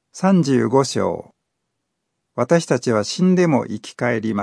35章。私たちは死んでも生き返ります。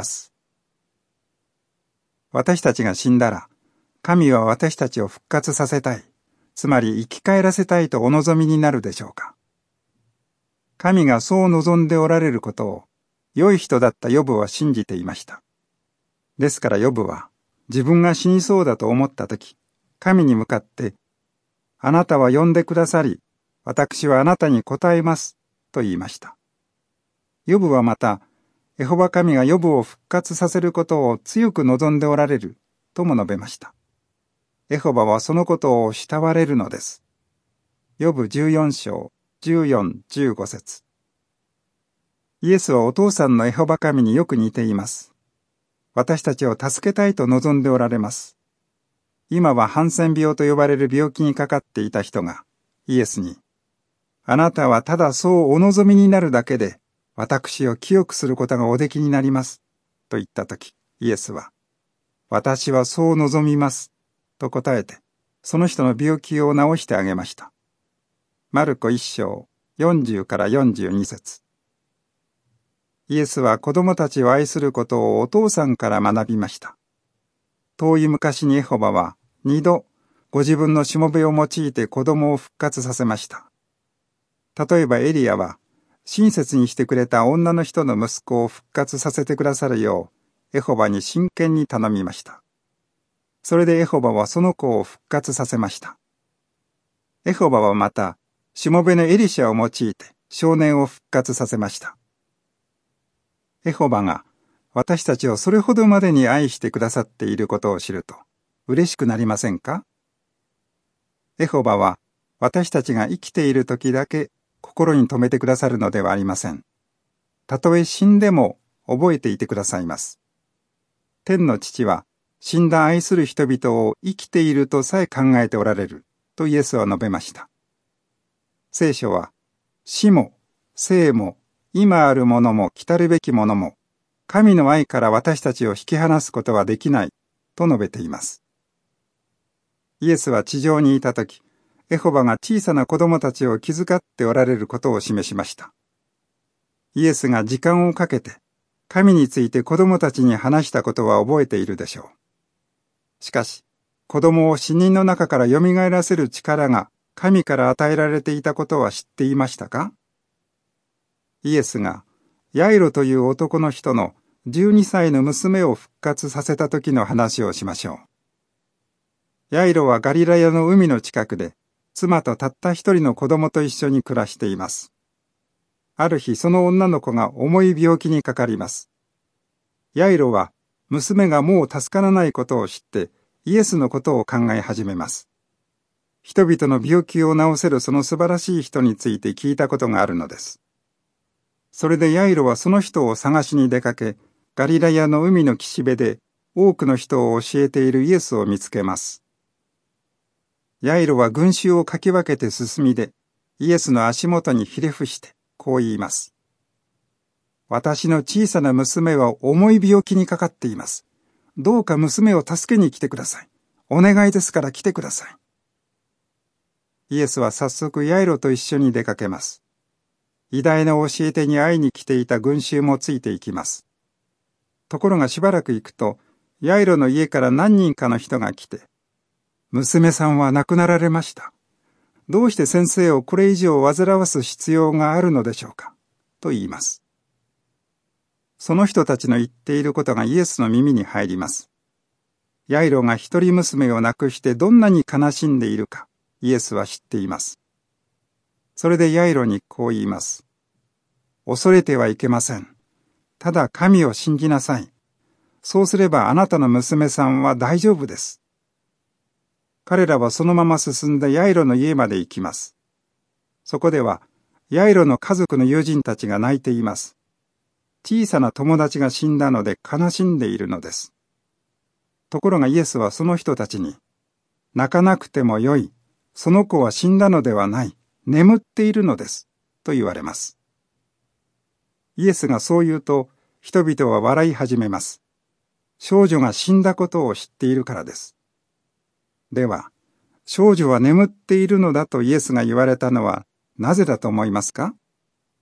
私たちが死んだら、神は私たちを復活させたい、つまり生き返らせたいとお望みになるでしょうか。神がそう望んでおられることを、良い人だったヨブは信じていました。ですからヨブは、自分が死にそうだと思ったとき、神に向かって、あなたは呼んでくださり、私はあなたに答えます、と言いました。ヨブはまた、エホバ神がヨブを復活させることを強く望んでおられる、とも述べました。エホバはそのことを慕われるのです。ヨブ14章、14、15節。イエスはお父さんのエホバ神によく似ています。私たちを助けたいと望んでおられます。今はハンセン病と呼ばれる病気にかかっていた人が、イエスに、あなたはただそうお望みになるだけで、私を清くすることがおできになります、と言ったとき、イエスは、私はそう望みます、と答えて、その人の病気を治してあげました。マルコ1章、40から42節。イエスは子供たちを愛することをお父さんから学びました。遠い昔にエホバは2度ご自分のしもべを用いて子供を復活させました。例えばエリアは親切にしてくれた女の人の息子を復活させてくださるようエホバに真剣に頼みました。それでエホバはその子を復活させました。エホバはまたしもべのエリシャを用いて少年を復活させました。エホバが私たちをそれほどまでに愛してくださっていることを知ると嬉しくなりませんか？エホバは私たちが生きている時だけ心に留めてくださるのではありません。たとえ死んでも覚えていてくださいます。天の父は死んだ愛する人々を生きているとさえ考えておられるとイエスは述べました。聖書は死も生も今あるものも来たるべきものも神の愛から私たちを引き離すことはできないと述べています。イエスは地上にいたとき、エホバが小さな子供たちを気遣っておられることを示しました。イエスが時間をかけて神について子供たちに話したことは覚えているでしょう。しかし、子供を死人の中から蘇らせる力が神から与えられていたことは知っていましたか？イエスがヤイロという男の人の12歳の娘を復活させた時の話をしましょう。ヤイロはガリラヤの海の近くで妻とたった一人の子供と一緒に暮らしています。ある日その女の子が重い病気にかかります。ヤイロは娘がもう助からないことを知ってイエスのことを考え始めます。人々の病気を治せるその素晴らしい人について聞いたことがあるのです。それでヤイロはその人を探しに出かけ、ガリラヤの海の岸辺で多くの人を教えているイエスを見つけます。ヤイロは群衆をかき分けて進みで、イエスの足元にひれ伏して、こう言います。私の小さな娘は重い病気にかかっています。どうか娘を助けに来てください。お願いですから来てください。イエスは早速ヤイロと一緒に出かけます。偉大な教え手に会いに来ていた群衆もついていきます。ところがしばらく行くと、ヤイロの家から何人かの人が来て、娘さんは亡くなられました。どうして先生をこれ以上煩わす必要があるのでしょうか、と言います。その人たちの言っていることがイエスの耳に入ります。ヤイロが一人娘を亡くしてどんなに悲しんでいるか、イエスは知っています。それでヤイロにこう言います。恐れてはいけません。ただ神を信じなさい。そうすればあなたの娘さんは大丈夫です。彼らはそのまま進んでヤイロの家まで行きます。そこではヤイロの家族の友人たちが泣いています。小さな友達が死んだので悲しんでいるのです。ところがイエスはその人たちに、泣かなくてもよい。その子は死んだのではない。眠っているのです。と言われます。イエスがそう言うと、人々は笑い始めます。少女が死んだことを知っているからです。では、少女は眠っているのだとイエスが言われたのはなぜだと思いますか？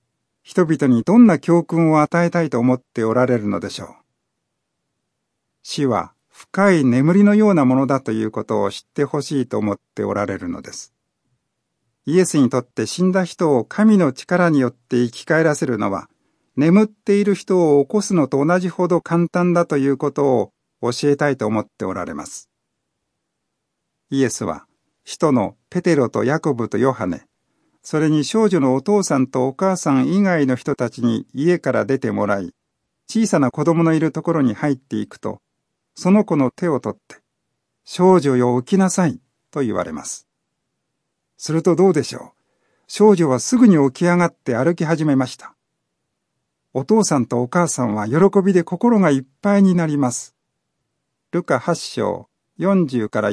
人々にどんな教訓を与えたいと思っておられるのでしょう。死は深い眠りのようなものだということを知ってほしいと思っておられるのです。イエスにとって死んだ人を神の力によって生き返らせるのは、眠っている人を起こすのと同じほど簡単だということを教えたいと思っておられます。イエスは、使徒のペテロとヤコブとヨハネ、それに少女のお父さんとお母さん以外の人たちに家から出てもらい、小さな子供のいるところに入っていくと、その子の手を取って、少女よ起きなさいと言われます。するとどうでしょう。少女はすぐに起き上がって歩き始めました。お父さんとお母さんは喜びで心がいっぱいになります。ルカ8章40から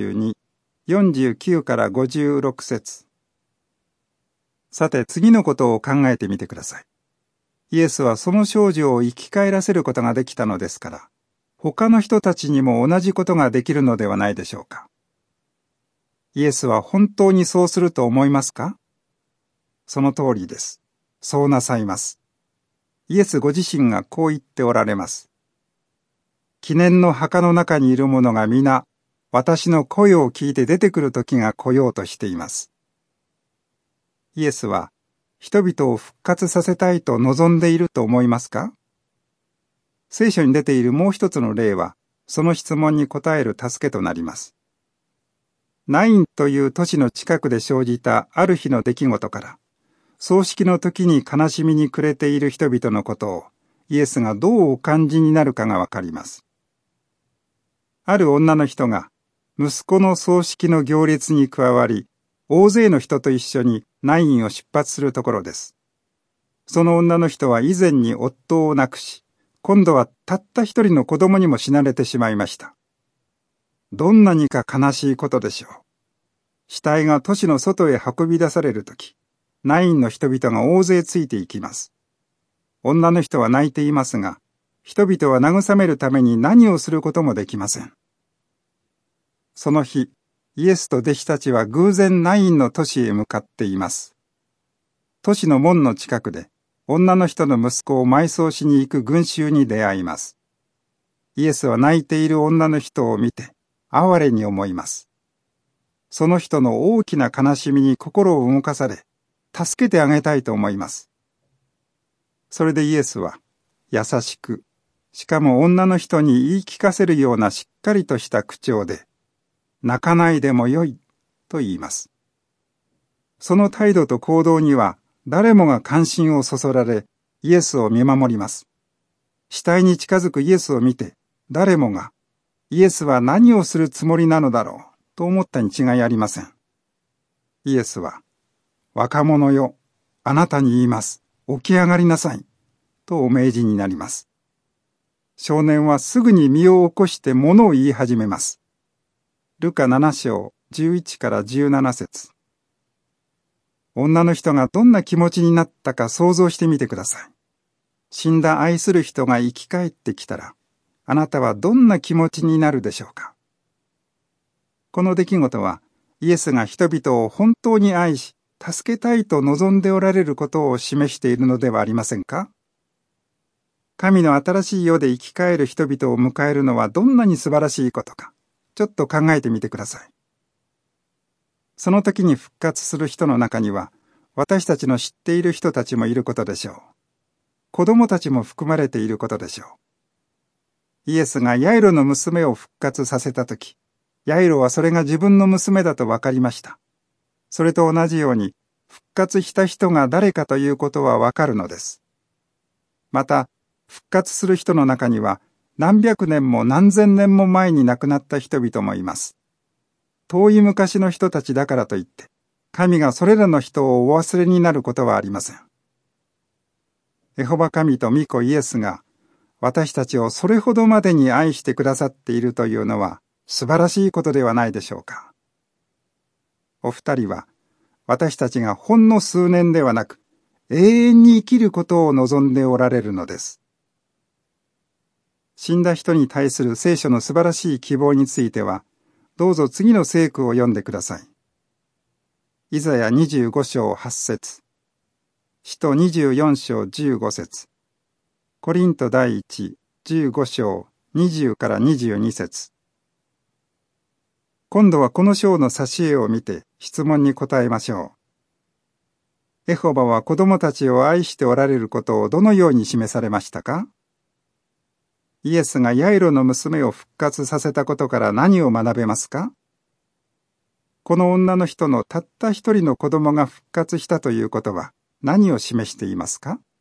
42、49から56節。さて次のことを考えてみてください。イエスはその少女を生き返らせることができたのですから、他の人たちにも同じことができるのではないでしょうか。イエスは本当にそうすると思いますか？その通りです。そうなさいます。イエスご自身がこう言っておられます。記念の墓の中にいる者が皆、私の声を聞いて出てくる時が来ようとしています。イエスは、人々を復活させたいと望んでいると思いますか？聖書に出ているもう一つの例は、その質問に答える助けとなります。ナインという都市の近くで生じたある日の出来事から、葬式の時に悲しみに暮れている人々のことを、イエスがどうお感じになるかがわかります。ある女の人が、息子の葬式の行列に加わり、大勢の人と一緒にナインを出発するところです。その女の人は以前に夫を亡くし、今度はたった一人の子供にも死なれてしまいました。どんなにか悲しいことでしょう。死体が都市の外へ運び出されるとき、ナインの人々が大勢ついていきます。女の人は泣いていますが、人々は慰めるために何をすることもできません。その日、イエスと弟子たちは偶然ナインの都市へ向かっています。都市の門の近くで、女の人の息子を埋葬しに行く群衆に出会います。イエスは泣いている女の人を見て、哀れに思います。その人の大きな悲しみに心を動かされ、助けてあげたいと思います。それでイエスは、優しく、しかも女の人に言い聞かせるようなしっかりとした口調で、泣かないでもよい、と言います。その態度と行動には、誰もが関心をそそられ、イエスを見守ります。死体に近づくイエスを見て、誰もが、イエスは何をするつもりなのだろう、と思ったに違いありません。イエスは、若者よ、あなたに言います。起き上がりなさい、とお命じになります。少年はすぐに身を起こして物を言い始めます。ルカ7章11から17節。女の人がどんな気持ちになったか想像してみてください。死んだ愛する人が生き返ってきたら、あなたはどんな気持ちになるでしょうか。この出来事は、イエスが人々を本当に愛し、助けたいと望んでおられることを示しているのではありませんか。神の新しい世で生き返る人々を迎えるのはどんなに素晴らしいことか、ちょっと考えてみてください。その時に復活する人の中には、私たちの知っている人たちもいることでしょう。子供たちも含まれていることでしょう。イエスがヤイロの娘を復活させた時、ヤイロはそれが自分の娘だと分かりました。それと同じように、復活した人が誰かということは分かるのです。また、復活する人の中には、何百年も何千年も前に亡くなった人々もいます。遠い昔の人たちだからといって、神がそれらの人をお忘れになることはありません。エホバ神と御子イエスが、私たちをそれほどまでに愛してくださっているというのは、素晴らしいことではないでしょうか。お二人は、私たちがほんの数年ではなく、永遠に生きることを望んでおられるのです。死んだ人に対する聖書の素晴らしい希望については、どうぞ次の聖句を読んでください。イザヤ25章8節。 使徒24章15節、コリント第一15章20から22節。今度はこの章の挿絵を見て質問に答えましょう。エホバは子供たちを愛しておられることをどのように示されましたか？イエスがヤイロの娘を復活させたことから何を学べますか？この女の人のたった一人の子供が復活したということは何を示していますか？